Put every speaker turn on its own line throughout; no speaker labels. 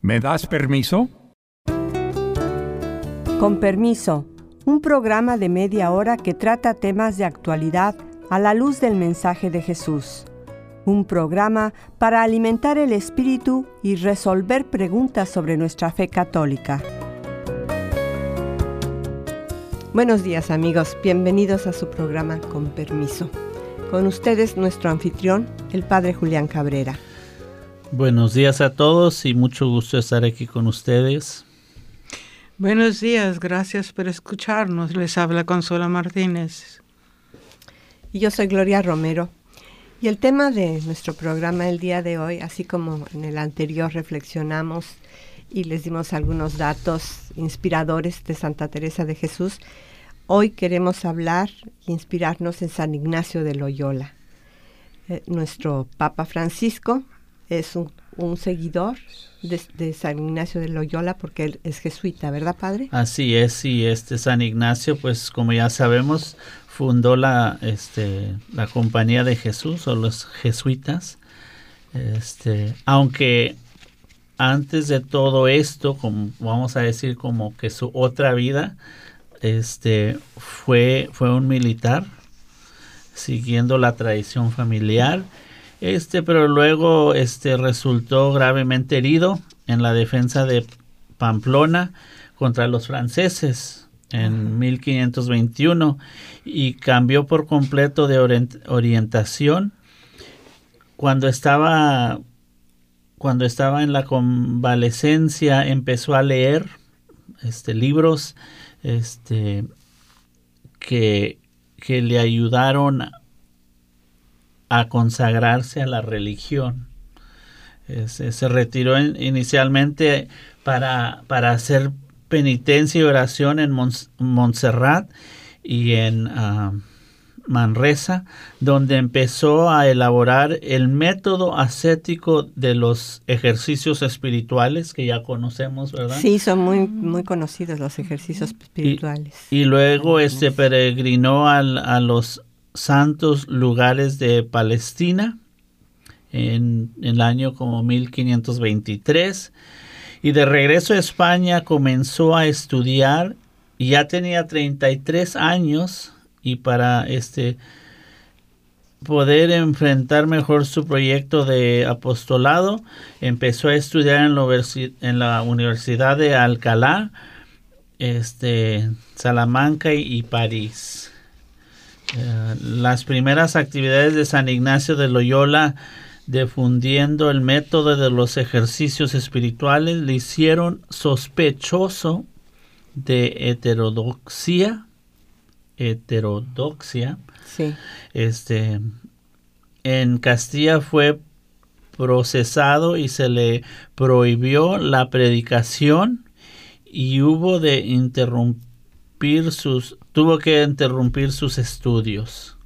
¿Me das permiso?
Con permiso, un programa de media hora que trata temas de actualidad a la luz del mensaje de Jesús. Un programa para alimentar el espíritu y resolver preguntas sobre nuestra fe católica. Buenos días, amigos. Bienvenidos a su programa Con Permiso. Con ustedes, nuestro anfitrión, el Padre Julián Cabrera.
Buenos días a todos y mucho gusto estar aquí con ustedes.
Buenos días, gracias por escucharnos. Les habla Consuelo Martínez.
Y yo soy Gloria Romero. Y el tema de nuestro programa el día de hoy, así como en el anterior reflexionamos y les dimos algunos datos inspiradores de Santa Teresa de Jesús, hoy queremos hablar e inspirarnos en San Ignacio de Loyola. Nuestro Papa Francisco es un seguidor de San Ignacio de Loyola porque él es jesuita, ¿verdad, padre?
Así es, y San Ignacio, pues como ya sabemos, fundó la Compañía de Jesús o los jesuitas. Aunque antes de todo esto, como vamos a decir, como que su otra vida, fue un militar, siguiendo la tradición familiar. Pero luego resultó gravemente herido en la defensa de Pamplona contra los franceses en 1521 y cambió por completo de orientación. Cuando estaba en la convalecencia empezó a leer libros que le ayudaron a consagrarse a la religión. Se retiró inicialmente para hacer penitencia y oración en Montserrat y en Manresa, donde empezó a elaborar el método ascético de los ejercicios espirituales que ya conocemos, ¿verdad?
Sí, son muy, muy conocidos los ejercicios espirituales.
Y luego peregrinó a los santos lugares de Palestina en el año como 1523 y de regreso a España comenzó a estudiar y ya tenía 33 años y para poder enfrentar mejor su proyecto de apostolado empezó a estudiar en la Universidad de Alcalá, Salamanca y París. Las primeras actividades de San Ignacio de Loyola difundiendo el método de los ejercicios espirituales le hicieron sospechoso de heterodoxia.
Sí.
En Castilla fue procesado y se le prohibió la predicación y tuvo que interrumpir sus estudios.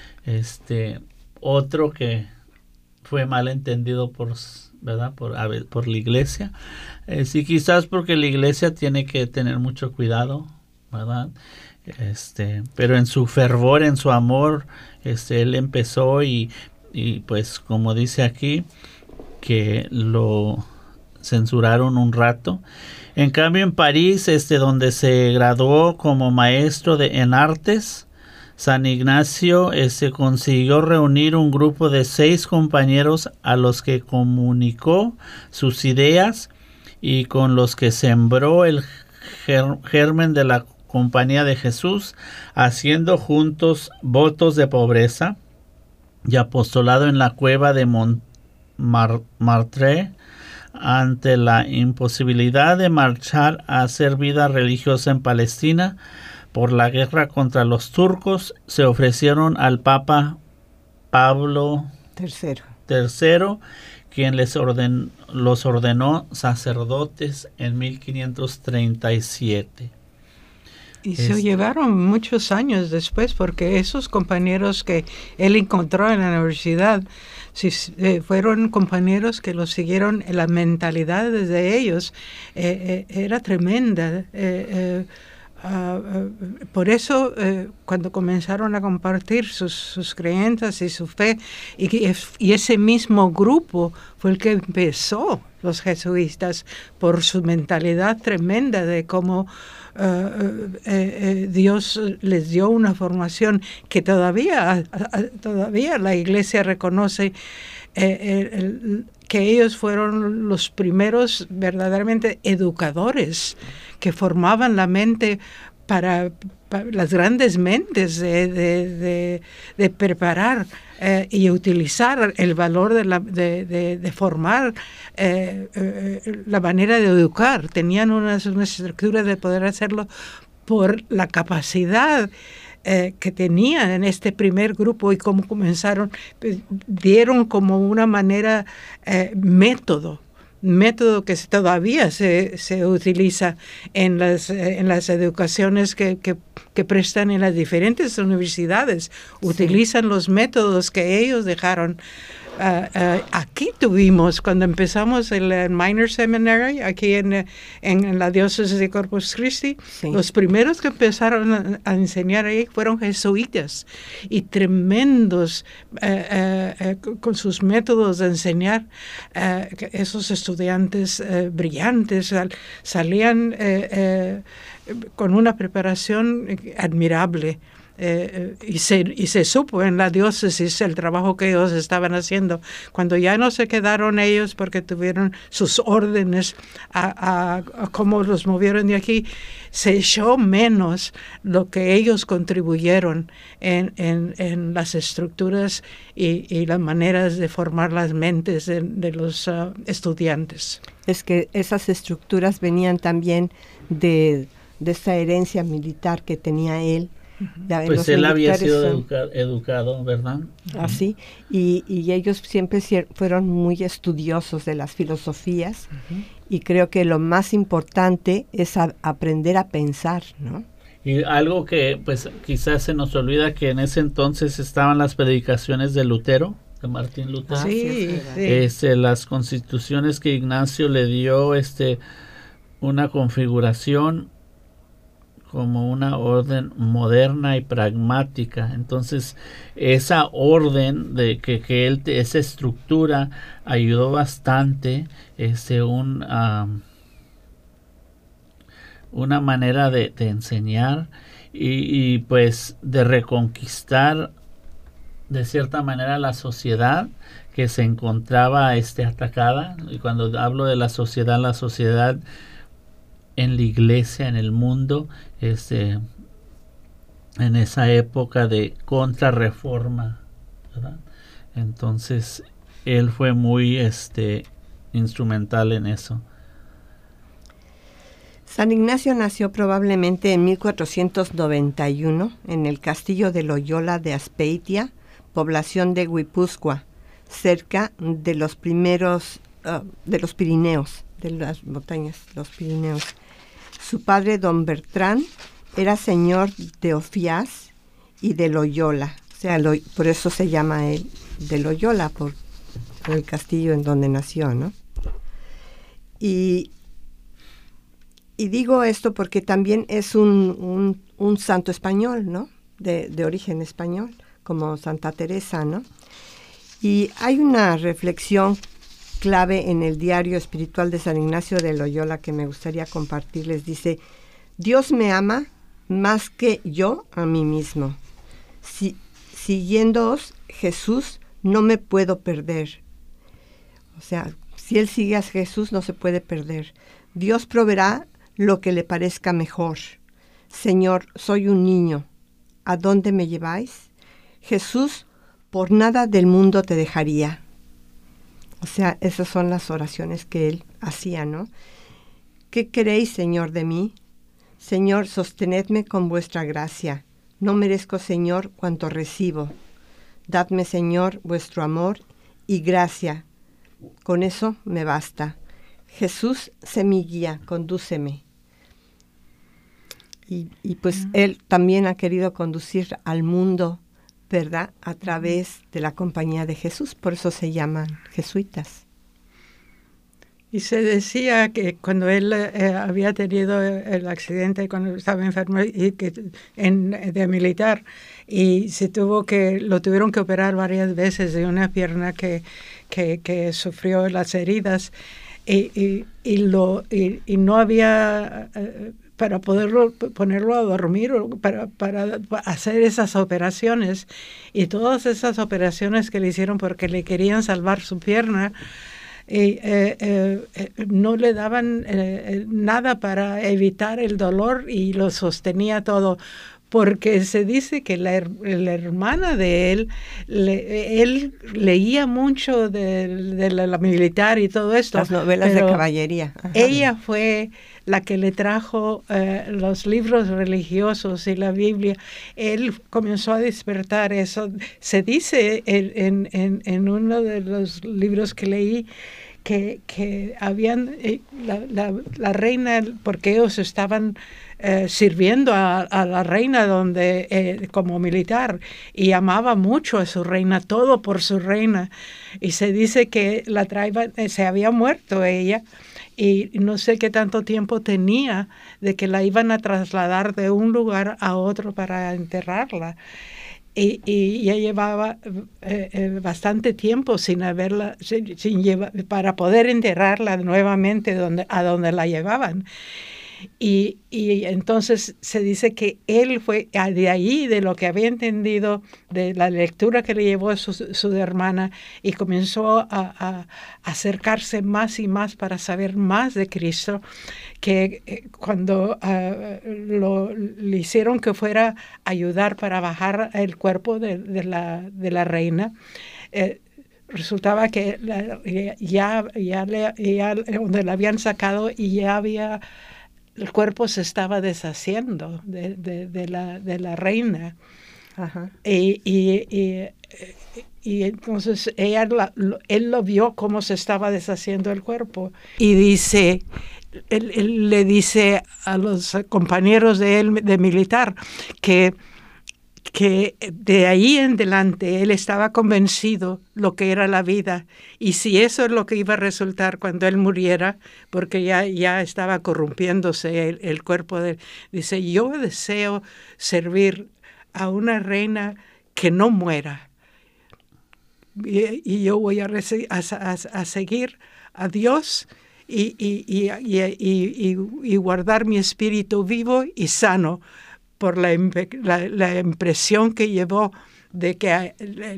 Otro que fue mal entendido por la iglesia. Sí, quizás porque la iglesia tiene que tener mucho cuidado, ¿verdad? Pero en su fervor, en su amor, él empezó y pues como dice aquí, que lo censuraron un rato. En cambio en París, donde se graduó como maestro en artes, San Ignacio consiguió reunir un grupo de 6 compañeros a los que comunicó sus ideas y con los que sembró el germen de la Compañía de Jesús, haciendo juntos votos de pobreza y apostolado en la cueva de Montmartre ante la imposibilidad de marchar a hacer vida religiosa en Palestina por la guerra contra los turcos. Se ofrecieron al Papa Pablo III, quien los ordenó sacerdotes en 1537.
Y se llevaron muchos años después, porque esos compañeros que él encontró en la universidad fueron compañeros que lo siguieron. La mentalidad de ellos era tremenda. Por eso cuando comenzaron a compartir sus creencias y su fe, y ese mismo grupo fue el que empezó los jesuitas, por su mentalidad tremenda de cómo Dios les dio una formación que todavía la Iglesia reconoce que ellos fueron los primeros verdaderamente educadores que formaban la mente para las grandes mentes de preparar y utilizar el valor de formar la manera de educar. Tenían una estructura de poder hacerlo por la capacidad que tenían en este primer grupo y cómo comenzaron, dieron como una manera, método que todavía se utiliza en las educaciones que prestan en las diferentes universidades. Utilizan los métodos que ellos dejaron. Aquí tuvimos, cuando empezamos el Minor Seminary, aquí en la diócesis de Corpus Christi, los primeros que empezaron a enseñar ahí fueron jesuitas, y tremendos con sus métodos de enseñar. Esos estudiantes brillantes salían con una preparación admirable. Y se supo en la diócesis el trabajo que ellos estaban haciendo. Cuando ya no se quedaron ellos porque tuvieron sus órdenes a cómo los movieron de aquí, se echó menos lo que ellos contribuyeron en las estructuras y las maneras de formar las mentes de los estudiantes.
Es que esas estructuras venían también de esa herencia militar que tenía él.
Pues él había sido educado, ¿verdad?
Así, y ellos siempre fueron muy estudiosos de las filosofías, y creo que lo más importante es aprender a pensar, ¿no?
Y algo que pues quizás se nos olvida, que en ese entonces estaban las predicaciones de Lutero, de Martín Lutero.
Sí.
Las constituciones que Ignacio le dio, una configuración como una orden moderna y pragmática. Entonces esa orden de que él, esa estructura ayudó bastante, una manera de enseñar y pues de reconquistar de cierta manera la sociedad que se encontraba atacada. Y cuando hablo de la sociedad en la iglesia, en el mundo, en esa época de contrarreforma, ¿verdad? Entonces él fue muy instrumental en eso.
San Ignacio nació probablemente en 1491 en el castillo de Loyola de Azpeitia, población de Guipúzcoa, cerca de los Pirineos, de las montañas, los Pirineos. Su padre, don Bertrán, era señor de Ofiás y de Loyola. O sea, por eso se llama él de Loyola, por el castillo en donde nació, ¿no? Y digo esto porque también es un santo español, ¿no? De origen español, como Santa Teresa, ¿no? Y hay una reflexión clave en el diario espiritual de San Ignacio de Loyola que me gustaría compartirles. Dice: Dios me ama más que yo a mí mismo. Siguiéndoos, Jesús, no me puedo perder. O sea, si él sigue a Jesús, no se puede perder. Dios proveerá lo que le parezca mejor. Señor, soy un niño. ¿A dónde me lleváis? Jesús, por nada del mundo te dejaría. O sea, esas son las oraciones que él hacía, ¿no? ¿Qué queréis, Señor, de mí? Señor, sostenedme con vuestra gracia. No merezco, Señor, cuanto recibo. Dadme, Señor, vuestro amor y gracia. Con eso me basta. Jesús, sé mi guía, condúceme. Y pues él también ha querido conducir al mundo, ¿verdad?, a través de la compañía de Jesús. Por eso se llaman jesuitas.
Y se decía que cuando él había tenido el accidente, cuando estaba enfermo y de militar, y lo tuvieron que operar varias veces de una pierna que sufrió las heridas, y no había para ponerlo a dormir o para hacer esas operaciones, y todas esas operaciones que le hicieron porque le querían salvar su pierna, no le daban nada para evitar el dolor, y lo sostenía todo. Porque se dice que la hermana de él, él leía mucho de la militar y todo esto.
Las novelas de caballería. Ajá.
Ella fue la que le trajo los libros religiosos y la Biblia. Él comenzó a despertar eso. Se dice en uno de los libros que leí que habían la reina, porque ellos estaban sirviendo a la reina como militar, y amaba mucho a su reina, todo por su reina, y se dice que se había muerto ella, y no sé qué tanto tiempo tenía de que la iban a trasladar de un lugar a otro para enterrarla. Y ya llevaba bastante tiempo sin haberla, para poder enterrarla nuevamente a donde la llevaban. Y entonces se dice que él fue de ahí, de lo que había entendido, de la lectura que le llevó su hermana, y comenzó a acercarse más y más para saber más de Cristo, que cuando le hicieron que fuera a ayudar para bajar el cuerpo de la reina, resultaba que ya donde la habían sacado, y ya había... El cuerpo se estaba deshaciendo de la reina.
Ajá.
Y entonces él lo vio cómo se estaba deshaciendo el cuerpo. Y dice, él le dice a los compañeros de él, de militar, que de ahí en adelante él estaba convencido lo que era la vida, y si eso es lo que iba a resultar cuando él muriera, porque ya estaba corrompiéndose el cuerpo de él. Dice, yo deseo servir a una reina que no muera, y yo voy a seguir a Dios y guardar mi espíritu vivo y sano, por la impresión que llevó de que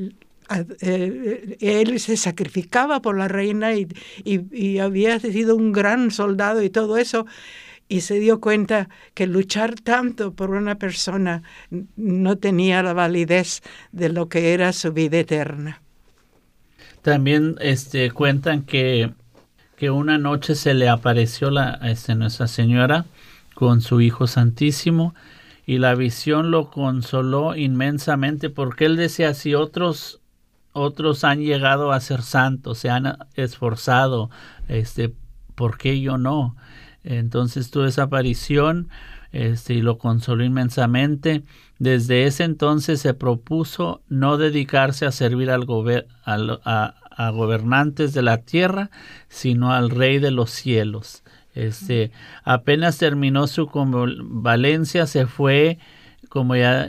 él se sacrificaba por la reina y había sido un gran soldado y todo eso, y se dio cuenta que luchar tanto por una persona no tenía la validez de lo que era su vida eterna.
También cuentan que una noche se le apareció Nuestra Señora con su Hijo Santísimo, y la visión lo consoló inmensamente, porque él decía, si otros han llegado a ser santos, se han esforzado, ¿por qué yo no? Entonces tuvo esa aparición y lo consoló inmensamente. Desde ese entonces se propuso no dedicarse a servir a gobernantes de la tierra, sino al Rey de los cielos. Apenas terminó su convalecencia, se fue, como ya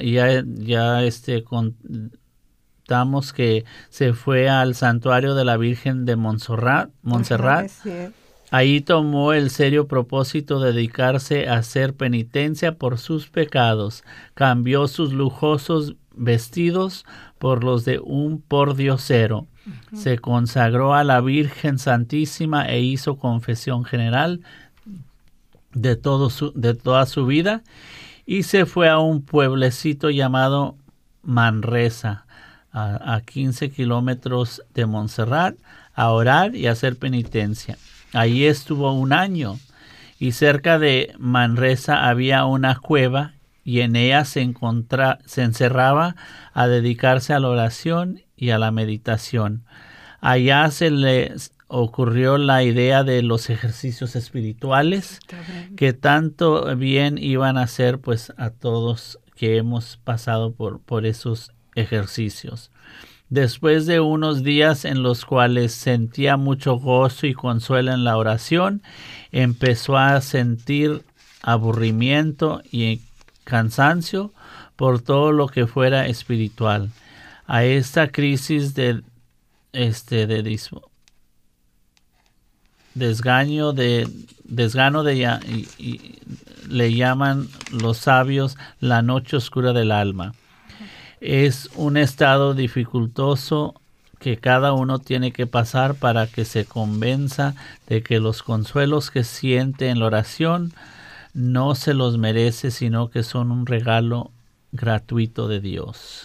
contamos, que se fue al santuario de la Virgen de Montserrat. Ahí tomó el serio propósito de dedicarse a hacer penitencia por sus pecados. Cambió sus lujosos vestidos por los de un pordiosero. Se consagró a la Virgen Santísima e hizo confesión general de toda su vida, y se fue a un pueblecito llamado Manresa, a 15 kilómetros de Montserrat, a orar y a hacer penitencia. Allí estuvo un año, y cerca de Manresa había una cueva, y en ella se encerraba a dedicarse a la oración y a la meditación. Allá se le ocurrió la idea de los ejercicios espirituales, que tanto bien iban a hacer pues a todos que hemos pasado por esos ejercicios. Después de unos días en los cuales sentía mucho gozo y consuelo en la oración, empezó a sentir aburrimiento y cansancio por todo lo que fuera espiritual. A esta crisis desgano le llaman los sabios la noche oscura del alma. Es un estado dificultoso que cada uno tiene que pasar para que se convenza de que los consuelos que siente en la oración no se los merece, sino que son un regalo gratuito de Dios.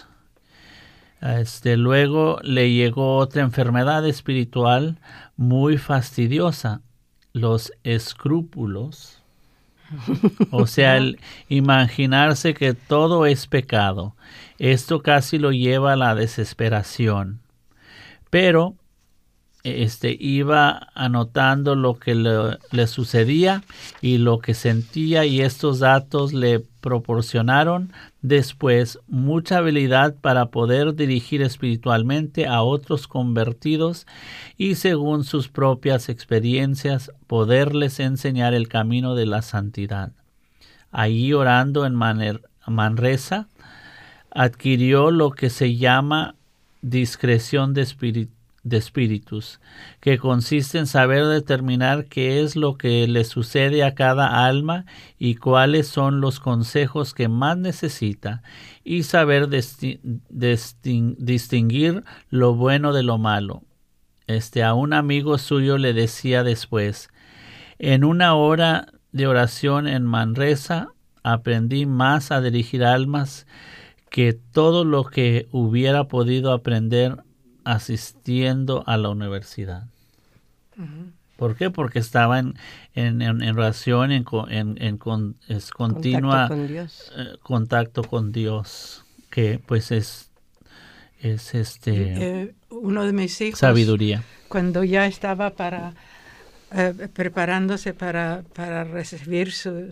Luego le llegó otra enfermedad espiritual muy fastidiosa, los escrúpulos. O sea, el imaginarse que todo es pecado. Esto casi lo lleva a la desesperación. Pero iba anotando lo que le sucedía y lo que sentía, y estos datos le proporcionaron después mucha habilidad para poder dirigir espiritualmente a otros convertidos y, según sus propias experiencias, poderles enseñar el camino de la santidad. Allí, orando en Manresa, adquirió lo que se llama discreción de espíritus, que consiste en saber determinar qué es lo que le sucede a cada alma y cuáles son los consejos que más necesita, y saber distinguir lo bueno de lo malo. A un amigo suyo le decía después: en una hora de oración en Manresa aprendí más a dirigir almas que todo lo que hubiera podido aprender asistiendo a la universidad. Uh-huh. ¿Por qué? Porque estaba en oración, en continua contacto con Dios, que pues es
uno de mis hijos,
sabiduría.
Cuando ya estaba preparándose para recibir su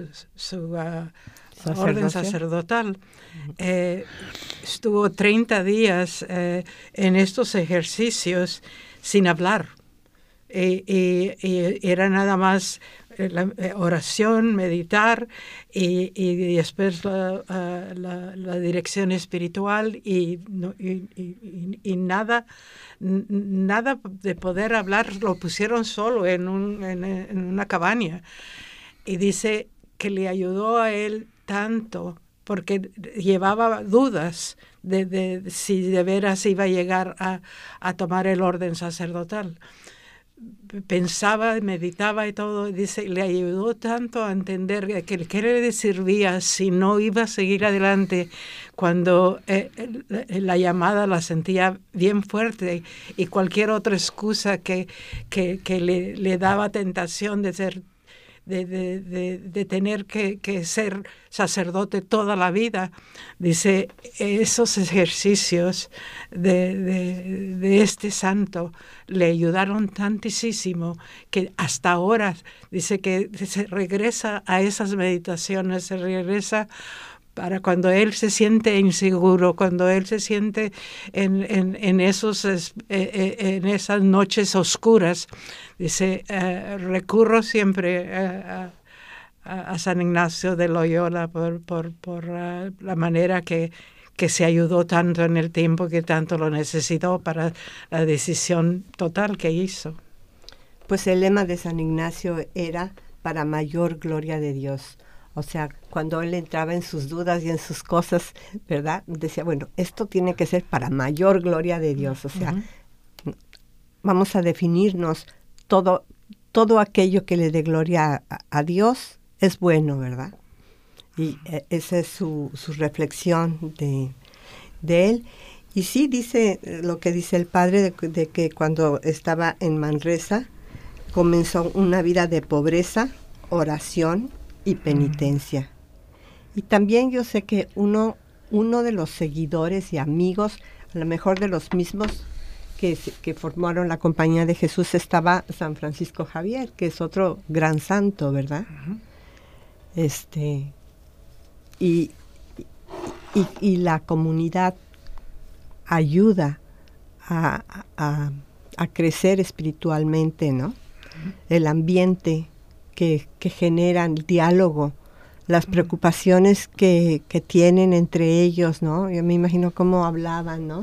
orden sacerdotal, estuvo 30 días en estos ejercicios sin hablar. Y era nada más la oración, meditar y después la dirección espiritual y nada de poder hablar. Lo pusieron solo en una cabaña, y dice que le ayudó a él tanto porque llevaba dudas de si de veras iba a llegar a tomar el orden sacerdotal. Pensaba, meditaba y todo, dice, le ayudó tanto a entender que qué le servía si no iba a seguir adelante cuando la llamada la sentía bien fuerte, y cualquier otra excusa que le daba tentación de ser de tener que ser sacerdote toda la vida. Dice, esos ejercicios de este santo le ayudaron tantísimo que hasta ahora dice que se regresa a esas meditaciones, se regresa para cuando él se siente inseguro, cuando él se siente en esas noches oscuras. Dice, recurro siempre a San Ignacio de Loyola por la manera que se ayudó tanto en el tiempo que tanto lo necesitó para la decisión total que hizo.
Pues el lema de San Ignacio era para mayor gloria de Dios. O sea, cuando él entraba en sus dudas y en sus cosas, ¿verdad? Decía, bueno, esto tiene que ser para mayor gloria de Dios. O sea, vamos a definirnos todo aquello que le dé gloria a Dios es bueno, ¿verdad? Y esa es su reflexión de él. Y sí dice lo que dice el padre de que cuando estaba en Manresa comenzó una vida de pobreza, oración y penitencia. Y también yo sé que uno de los seguidores y amigos, a lo mejor de los mismos que formaron la Compañía de Jesús, estaba San Francisco Javier, que es otro gran santo, ¿verdad? Uh-huh. Y la comunidad ayuda a crecer espiritualmente, ¿no? Uh-huh. El ambiente que generan el diálogo, las preocupaciones que tienen entre ellos, ¿no? Yo me imagino cómo hablaban, ¿no?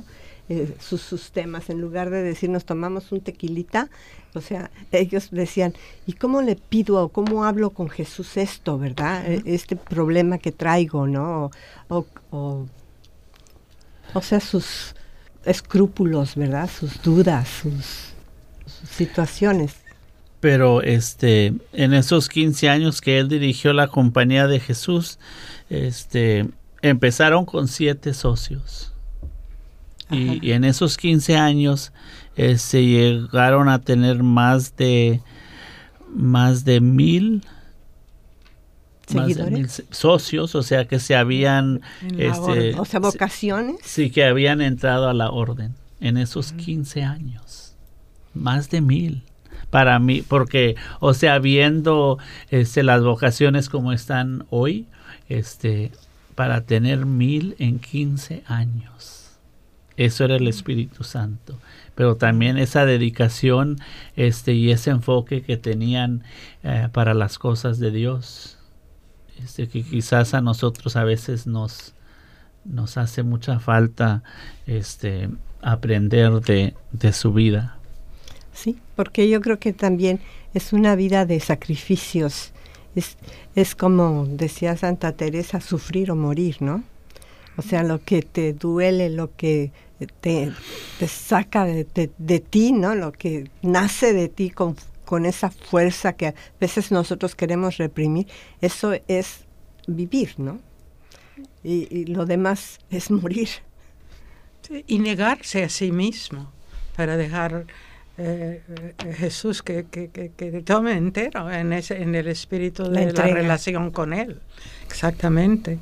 sus temas. En lugar de decir, nos tomamos un tequilita, o sea, ellos decían, ¿y cómo le pido o cómo hablo con Jesús esto, verdad? Este problema que traigo, ¿no? O sea, sus escrúpulos, ¿verdad? Sus dudas, sus situaciones.
Pero en esos 15 años que él dirigió la Compañía de Jesús, empezaron con 7 socios. Y en esos 15 años se llegaron a tener más de 1,000
seguidores,
socios, o sea que se habían
o sea, vocaciones.
Sí, que habían entrado a la orden en esos 15 años. Más de 1,000. Para mí, porque, o sea, viendo las vocaciones como están hoy, para tener 1,000 en 15 años. Eso era el Espíritu Santo. Pero también esa dedicación y ese enfoque que tenían para las cosas de Dios. Que quizás a nosotros a veces nos hace mucha falta aprender de su vida.
Sí, porque yo creo que también es una vida de sacrificios. Es como decía Santa Teresa, sufrir o morir, ¿no? O sea, lo que te duele, lo que te saca de ti, ¿no? Lo que nace de ti con esa fuerza que a veces nosotros queremos reprimir, eso es vivir, ¿no? Y lo demás es morir.
Sí, y negarse a sí mismo para dejar Jesús que tome entero en el espíritu de la relación con Él. Exactamente.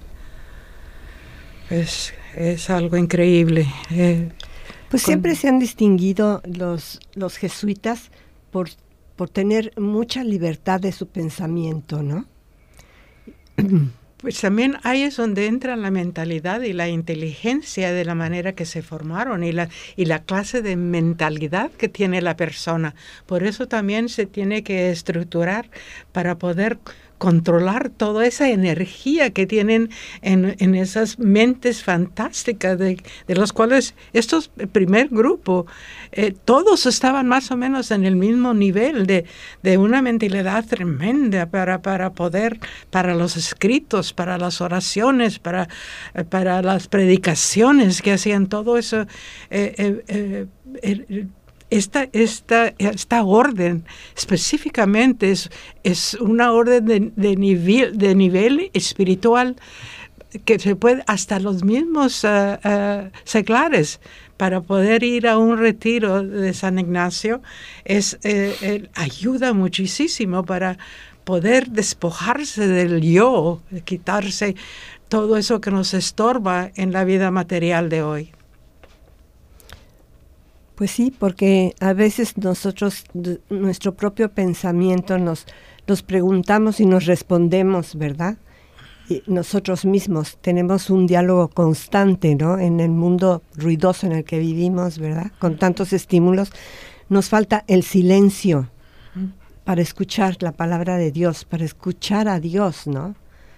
Es algo increíble.
Pues siempre se han distinguido los jesuitas por tener mucha libertad de su pensamiento, ¿no?
Pues también ahí es donde entra la mentalidad y la inteligencia de la manera que se formaron y la clase de mentalidad que tiene la persona. Por eso también se tiene que estructurar para poder controlar toda esa energía que tienen en esas mentes fantásticas de los cuales estos primer grupo, todos estaban más o menos en el mismo nivel de una mentalidad tremenda para poder, para los escritos, para las oraciones, para las predicaciones que hacían todo eso. Esta orden específicamente es una orden de nivel espiritual que se puede, hasta los mismos seglares, para poder ir a un retiro de San Ignacio, ayuda muchísimo para poder despojarse del yo, quitarse todo eso que nos estorba en la vida material de hoy.
Pues sí, porque a veces nosotros, nuestro propio pensamiento, nos preguntamos y nos respondemos, ¿verdad? Y nosotros mismos tenemos un diálogo constante, ¿no? En el mundo ruidoso en el que vivimos, ¿verdad? Con tantos estímulos, nos falta el silencio para escuchar la palabra de Dios, para escuchar a Dios, ¿no?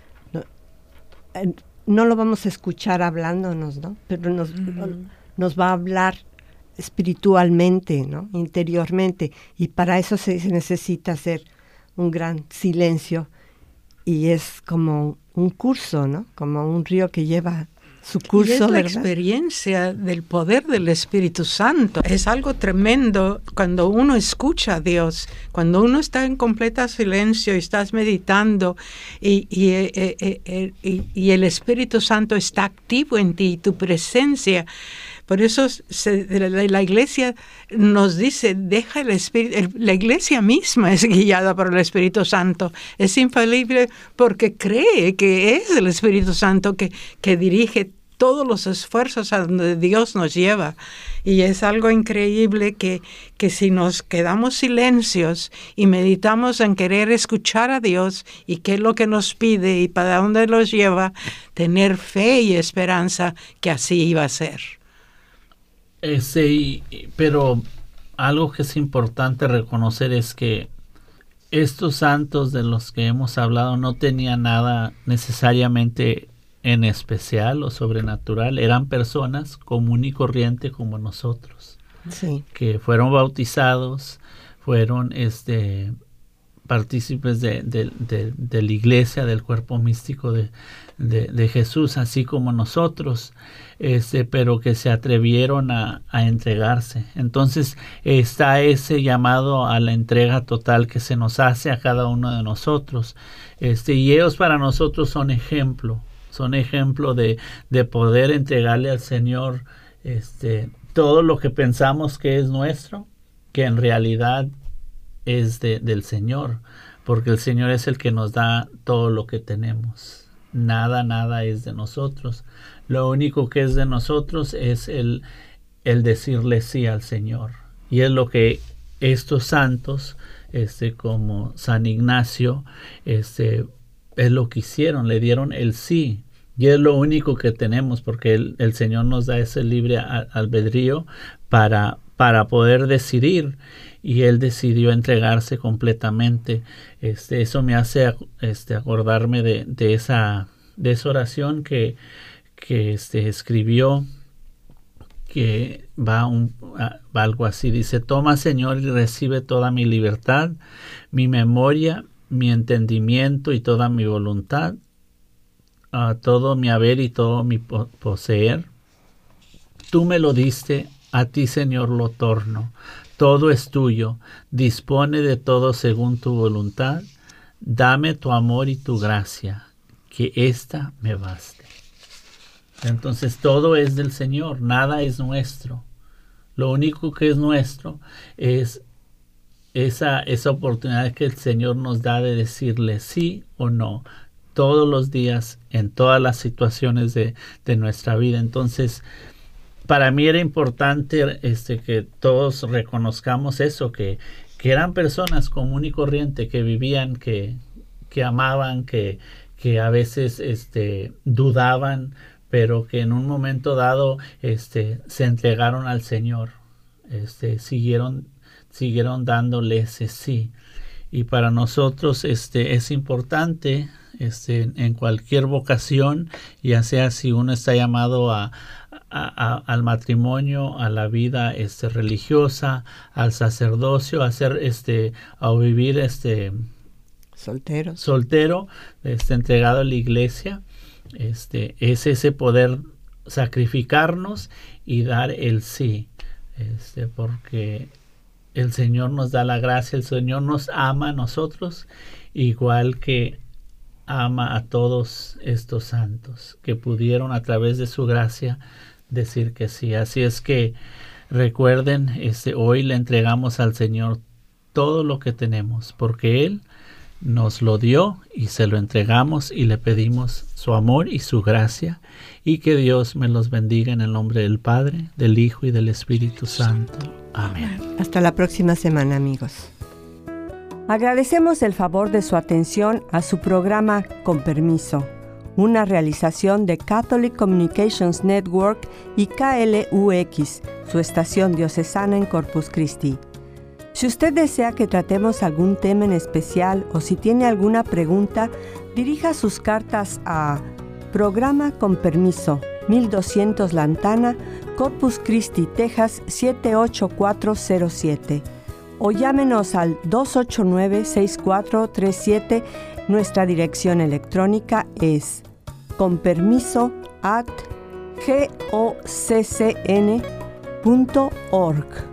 No lo vamos a escuchar hablándonos, ¿no? Pero nos va a hablar espiritualmente, ¿no? Interiormente, y para eso se necesita hacer un gran silencio, y es como un curso, ¿no? Como un río que lleva su curso,
y es la
¿verdad?
Experiencia del poder del Espíritu Santo. Es algo tremendo cuando uno escucha a Dios, cuando uno está en completa silencio y estás meditando y el Espíritu Santo está activo en ti, tu presencia. Por eso la Iglesia nos dice, deja el Espíritu. La Iglesia misma es guiada por el Espíritu Santo. Es infalible porque cree que es el Espíritu Santo que dirige todos los esfuerzos a donde Dios nos lleva. Y es algo increíble que si nos quedamos silencios y meditamos en querer escuchar a Dios y qué es lo que nos pide y para dónde nos lleva, tener fe y esperanza que así iba a ser.
Pero algo que es importante reconocer es que estos santos de los que hemos hablado no tenían nada necesariamente en especial o sobrenatural, eran personas común y corriente como nosotros,
Sí.
que fueron bautizados, fueron partícipes de la iglesia, del cuerpo místico de Jesús, así como nosotros, pero que se atrevieron a entregarse. Entonces está ese llamado a la entrega total que se nos hace a cada uno de nosotros, y ellos para nosotros son ejemplo de poder entregarle al Señor todo lo que pensamos que es nuestro, que en realidad es del Señor, porque el Señor es el que nos da todo lo que tenemos. Nada es de nosotros. Lo único que es de nosotros es el decirle sí al Señor. Y es lo que estos santos, como San Ignacio, es lo que hicieron, le dieron el sí. Y es lo único que tenemos, porque el Señor nos da ese libre albedrío para poder decidir, y él decidió entregarse completamente. Eso me hace acordarme de esa oración que escribió, que va algo así. Dice: toma, Señor, y recibe toda mi libertad, mi memoria, mi entendimiento y toda mi voluntad, todo mi haber y todo mi poseer. Tú me lo diste, a ti, Señor, lo torno. Todo es tuyo. Dispone de todo según tu voluntad. Dame tu amor y tu gracia, que ésta me baste. Entonces todo es del Señor, nada es nuestro. Lo único que es nuestro es esa oportunidad que el Señor nos da de decirle sí o no, todos los días, en todas las situaciones de nuestra vida. Entonces, para mí era importante que todos reconozcamos eso, que eran personas común y corriente, que vivían, que amaban, que a veces dudaban, pero que en un momento dado se entregaron al Señor, siguieron dándole ese sí. Y para nosotros es importante en cualquier vocación, ya sea si uno está llamado al matrimonio, a la vida religiosa, al sacerdocio, a vivir soltero, entregado a la iglesia, es ese poder sacrificarnos y dar el sí, porque el Señor nos da la gracia, el Señor nos ama a nosotros, igual que ama a todos estos santos que pudieron a través de su gracia decir que sí. Así es que recuerden, hoy le entregamos al Señor todo lo que tenemos, porque Él nos lo dio y se lo entregamos, y le pedimos su amor y su gracia, y que Dios me los bendiga en el nombre del Padre, del Hijo y del Espíritu Santo. Amén.
Hasta la próxima semana, amigos.
Agradecemos el favor de su atención a su programa Con Permiso, una realización de Catholic Communications Network y KLUX, su estación diocesana en Corpus Christi. Si usted desea que tratemos algún tema en especial o si tiene alguna pregunta, dirija sus cartas a Programa Con Permiso, 1200 Lantana, Corpus Christi, Texas 78407. O llámenos al 289-6437. Nuestra dirección electrónica es conpermiso@goccn.org.